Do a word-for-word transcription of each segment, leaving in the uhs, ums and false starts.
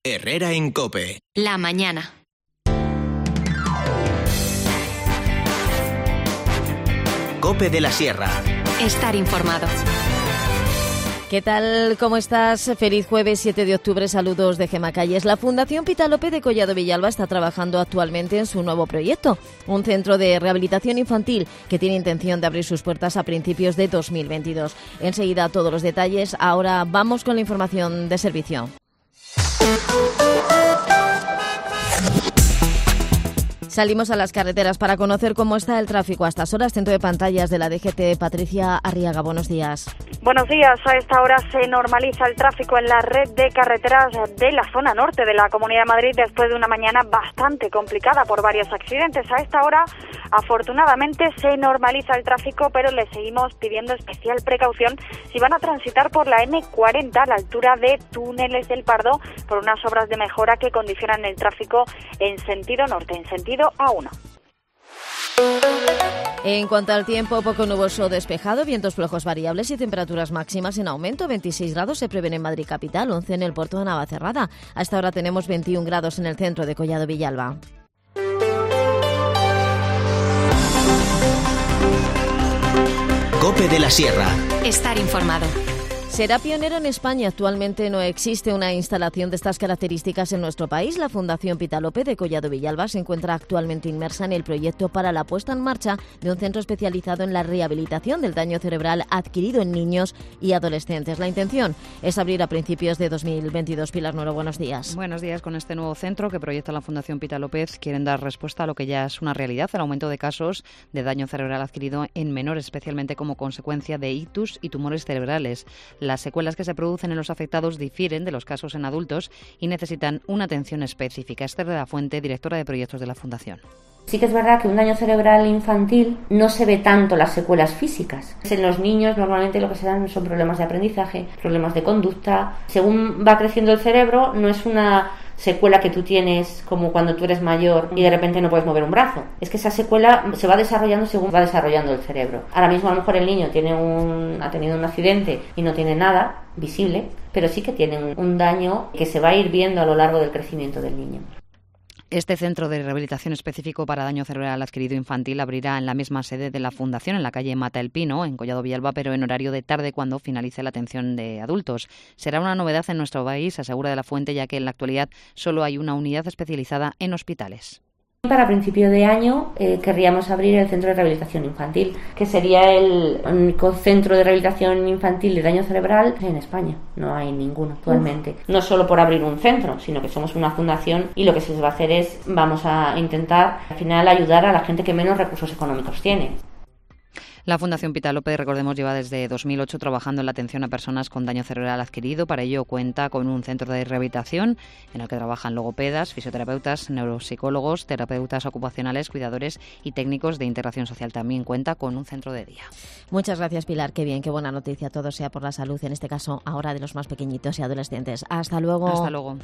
Herrera en COPE. La mañana. COPE de la Sierra. Estar informado. ¿Qué tal? ¿Cómo estás? Feliz jueves siete de octubre. Saludos de Gemma Calles. La Fundación Pitalope de Collado Villalba está trabajando actualmente en su nuevo proyecto, un centro de rehabilitación infantil que tiene intención de abrir sus puertas a principios de dos mil veintidós. Enseguida todos los detalles. Ahora vamos con la información de servicio. Salimos a las carreteras para conocer cómo está el tráfico a estas horas. Centro de pantallas de la D G T, Patricia Arriaga, buenos días. Buenos días. A esta hora se normaliza el tráfico en la red de carreteras de la zona norte de la Comunidad de Madrid después de una mañana bastante complicada por varios accidentes. A esta hora, afortunadamente, se normaliza el tráfico, pero le seguimos pidiendo especial precaución si van a transitar por la eme cuarenta a la altura de Túneles del Pardo por unas obras de mejora que condicionan el tráfico en sentido norte, en sentido A uno. En cuanto al tiempo, poco nuboso despejado, vientos flojos variables y temperaturas máximas en aumento. veintiséis grados se prevén en Madrid capital, once en el puerto de Navacerrada. Hasta ahora tenemos veintiún grados en el centro de Collado Villalba. COPE de la Sierra. Estar informado. Será pionero en España. Actualmente no existe una instalación de estas características en nuestro país. La Fundación Pitalope de Collado Villalba se encuentra actualmente inmersa en el proyecto para la puesta en marcha de un centro especializado en la rehabilitación del daño cerebral adquirido en niños y adolescentes. La intención es abrir a principios de dos mil veintidós. Pilar Nuero, buenos días. Buenos días. Con este nuevo centro que proyecta la Fundación Pitalope quieren dar respuesta a lo que ya es una realidad, el aumento de casos de daño cerebral adquirido en menores, especialmente como consecuencia de ictus y tumores cerebrales. Las secuelas que se producen en los afectados difieren de los casos en adultos y necesitan una atención específica. Esther de la Fuente, directora de proyectos de la Fundación. Sí que es verdad que un daño cerebral infantil no se ve tanto las secuelas físicas. En los niños normalmente lo que se dan son problemas de aprendizaje, problemas de conducta. Según va creciendo el cerebro, no es una secuela que tú tienes como cuando tú eres mayor y de repente no puedes mover un brazo. Es que esa secuela se va desarrollando según va desarrollando el cerebro. Ahora mismo a lo mejor el niño tiene un, ha tenido un accidente y no tiene nada visible, pero sí que tiene un, un daño que se va a ir viendo a lo largo del crecimiento del niño. Este centro de rehabilitación específico para daño cerebral adquirido infantil abrirá en la misma sede de la Fundación, en la calle Mata el Pino, en Collado Villalba, pero en horario de tarde cuando finalice la atención de adultos. Será una novedad en nuestro país, asegura de la Fuente, ya que en la actualidad solo hay una unidad especializada en hospitales. Para principio de año eh, querríamos abrir el Centro de Rehabilitación Infantil, que sería el único centro de rehabilitación infantil de daño cerebral en España. No hay ninguno actualmente. Uf. No solo por abrir un centro, sino que somos una fundación y lo que se va a hacer es, vamos a intentar al final ayudar a la gente que menos recursos económicos tiene. La Fundación Pitalope, recordemos, lleva desde dos mil ocho trabajando en la atención a personas con daño cerebral adquirido. Para ello cuenta con un centro de rehabilitación en el que trabajan logopedas, fisioterapeutas, neuropsicólogos, terapeutas ocupacionales, cuidadores y técnicos de integración social. También cuenta con un centro de día. Muchas gracias, Pilar. Qué bien, qué buena noticia. Todo sea por la salud, en este caso ahora de los más pequeñitos y adolescentes. Hasta luego. Hasta luego.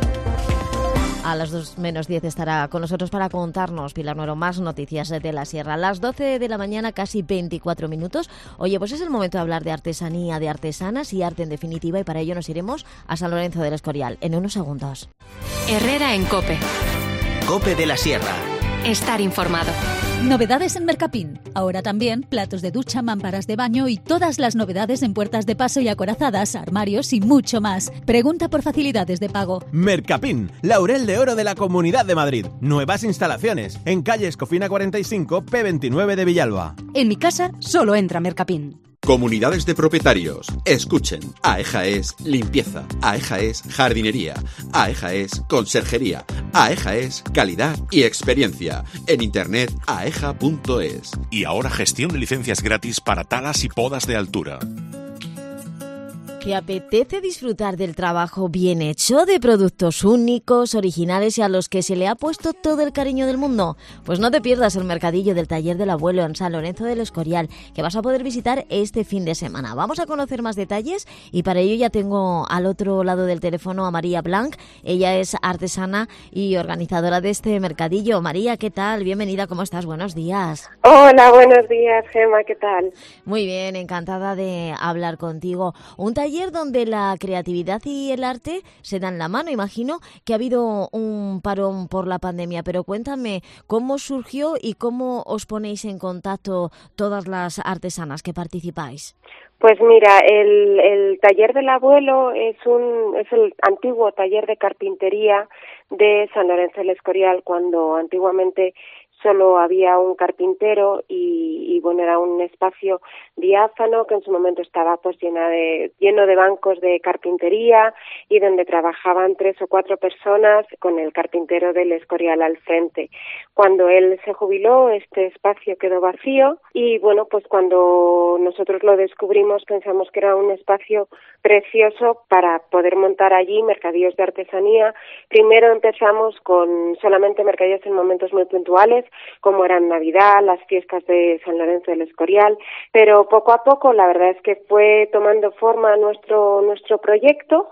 A las dos menos diez estará con nosotros para contarnos, Pilar Nuero, más noticias de la Sierra. A las doce de la mañana, casi veinticuatro minutos. Oye, pues es el momento de hablar de artesanía, de artesanas y arte en definitiva, y para ello nos iremos a San Lorenzo del Escorial en unos segundos. Herrera en COPE. COPE de la Sierra. Estar informado. Novedades en Mercapín. Ahora también platos de ducha, mamparas de baño y todas las novedades en puertas de paso y acorazadas, armarios y mucho más. Pregunta por facilidades de pago. Mercapín, Laurel de Oro de la Comunidad de Madrid. Nuevas instalaciones en calle Escofina cuarenta y cinco, P veintinueve de Villalba. En mi casa solo entra Mercapín. Comunidades de propietarios. Escuchen. AEJA es limpieza. AEJA es jardinería. AEJA es conserjería. AEJA es calidad y experiencia. En internet aeja punto es. Y ahora gestión de licencias gratis para talas y podas de altura. ¿Te apetece disfrutar del trabajo bien hecho, de productos únicos, originales y a los que se le ha puesto todo el cariño del mundo? Pues no te pierdas el mercadillo del Taller del Abuelo en San Lorenzo del Escorial, que vas a poder visitar este fin de semana. Vamos a conocer más detalles y para ello ya tengo al otro lado del teléfono a María Blanc. Ella es artesana y organizadora de este mercadillo. María, ¿qué tal? Bienvenida, ¿cómo estás? Buenos días. Hola, buenos días, Gemma, ¿qué tal? Muy bien, encantada de hablar contigo. Un taller taller donde la creatividad y el arte se dan la mano. Imagino que ha habido un parón por la pandemia, pero cuéntame cómo surgió y cómo os ponéis en contacto todas las artesanas que participáis. Pues mira, el, el taller del abuelo es un es el antiguo taller de carpintería de San Lorenzo del Escorial, cuando antiguamente solo había un carpintero y, y bueno, era un espacio diáfano que en su momento estaba pues llena de, lleno de bancos de carpintería y donde trabajaban tres o cuatro personas con el carpintero del Escorial al frente. Cuando él se jubiló, este espacio quedó vacío y bueno, pues cuando nosotros lo descubrimos pensamos que era un espacio precioso para poder montar allí mercadillos de artesanía. Primero empezamos con solamente mercadillos en momentos muy puntuales, como eran Navidad, las fiestas de San Lorenzo del Escorial, pero poco a poco la verdad es que fue tomando forma nuestro nuestro proyecto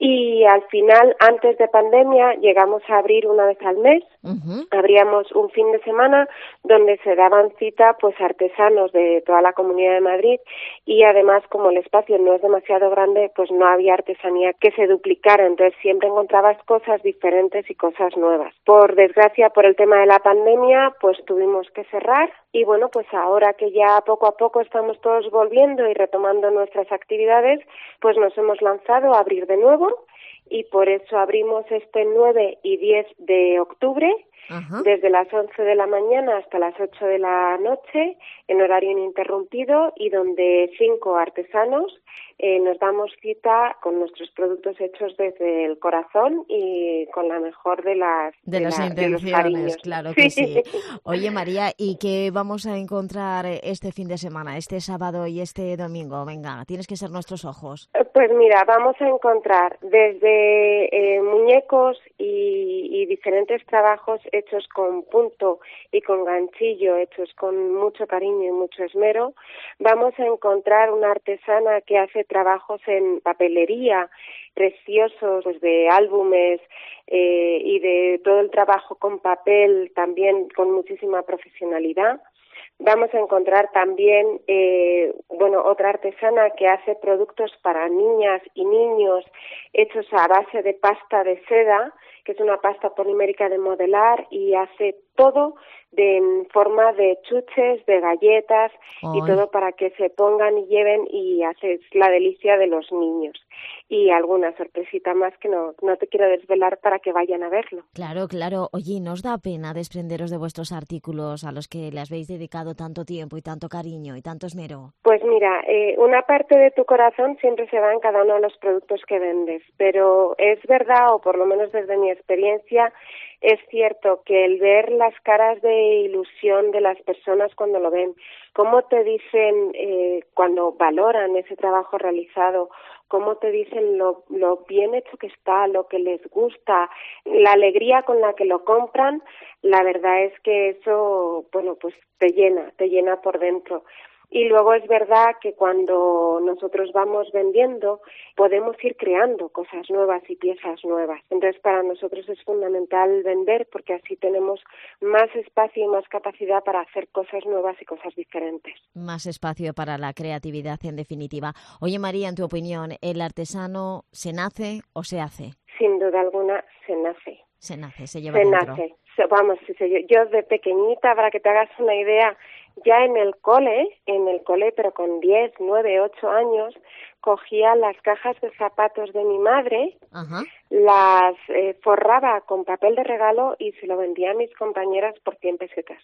y al final, antes de pandemia, llegamos a abrir una vez al mes. Uh-huh. Abríamos un fin de semana donde se daban cita pues artesanos de toda la Comunidad de Madrid y además, como el espacio no es demasiado grande, pues no había artesanía que se duplicara, entonces siempre encontrabas cosas diferentes y cosas nuevas. Por desgracia, por el tema de la pandemia, pues tuvimos que cerrar y bueno, pues ahora que ya poco a poco estamos todos volviendo y retomando nuestras actividades, pues nos hemos lanzado a abrir de nuevo y por eso abrimos este nueve y diez de octubre. Ajá. Desde las once de la mañana hasta las ocho de la noche, en horario ininterrumpido, y donde cinco artesanos eh, nos damos cita con nuestros productos hechos desde el corazón y con la mejor de las de, de las la, intenciones, claro que sí. sí. Oye, María, ¿y qué vamos a encontrar este fin de semana, este sábado y este domingo? Venga, tienes que ser nuestros ojos. Pues mira, vamos a encontrar desde eh, muñecos y, y diferentes trabajos hechos con punto y con ganchillo, hechos con mucho cariño y mucho esmero. Vamos a encontrar una artesana que hace trabajos en papelería preciosos, pues de álbumes eh, y de todo el trabajo con papel, también con muchísima profesionalidad. Vamos a encontrar también, eh, bueno, otra artesana que hace productos para niñas y niños hechos a base de pasta de seda, que es una pasta polimérica de modelar, y hace todo de, en forma de chuches, de galletas. Ay. Y todo para que se pongan y lleven y haces la delicia de los niños. Y alguna sorpresita más que no, no te quiero desvelar para que vayan a verlo. Claro, claro. Oye, ¿no os da pena desprenderos de vuestros artículos a los que les habéis dedicado tanto tiempo y tanto cariño y tanto esmero? Pues mira, eh, una parte de tu corazón siempre se va en cada uno de los productos que vendes, pero es verdad, o por lo menos desde mi experiencia, es cierto que el ver las caras de ilusión de las personas cuando lo ven, cómo te dicen eh, cuando valoran ese trabajo realizado, cómo te dicen lo, lo bien hecho que está, lo que les gusta, la alegría con la que lo compran, la verdad es que eso, bueno, pues te llena, te llena por dentro. Y luego es verdad que cuando nosotros vamos vendiendo podemos ir creando cosas nuevas y piezas nuevas. Entonces para nosotros es fundamental vender porque así tenemos más espacio y más capacidad para hacer cosas nuevas y cosas diferentes. Más espacio para la creatividad, en definitiva. Oye, María, en tu opinión, ¿el artesano se nace o se hace? Sin duda alguna se nace. Se nace, se lleva se dentro. Nace. Vamos, yo de pequeñita, para que te hagas una idea, ya en el cole, en el cole, pero con diez, nueve, ocho años, cogía las cajas de zapatos de mi madre, ajá, las eh, forraba con papel de regalo y se lo vendía a mis compañeras por cien pesetas.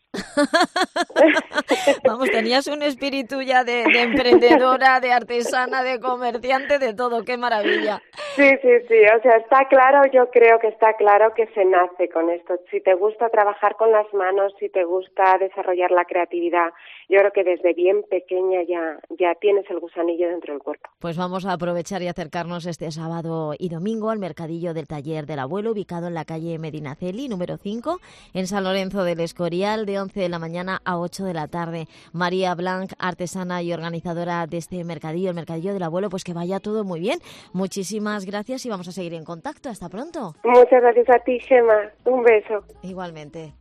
Vamos, tenías un espíritu ya de, de emprendedora, de artesana, de comerciante, de todo. ¡Qué maravilla! Sí, sí, sí. O sea, está claro, yo creo que está claro que se nace con esto. Si te gusta trabajar con las manos, si te gusta desarrollar la creatividad, yo creo que desde bien pequeña ya, ya tienes el gusanillo dentro del cuerpo. Pues vamos a aprovechar y acercarnos este sábado y domingo al mercadillo del Taller del Abuelo, ubicado en la calle Medinaceli, número cinco, en San Lorenzo del Escorial, de once de la mañana a ocho de la tarde. María Blanc, artesana y organizadora de este mercadillo, el mercadillo del Abuelo, pues que vaya todo muy bien. Muchísimas gracias y vamos a seguir en contacto. Hasta pronto. Muchas gracias a ti, Gemma. Un beso. Igualmente.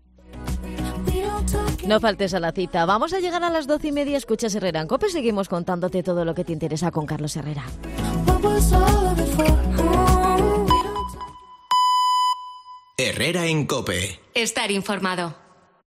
No faltes a la cita. Vamos a llegar a las doce y media. Escuchas Herrera en COPE. Seguimos contándote todo lo que te interesa con Carlos Herrera. Herrera en COPE. Estar informado.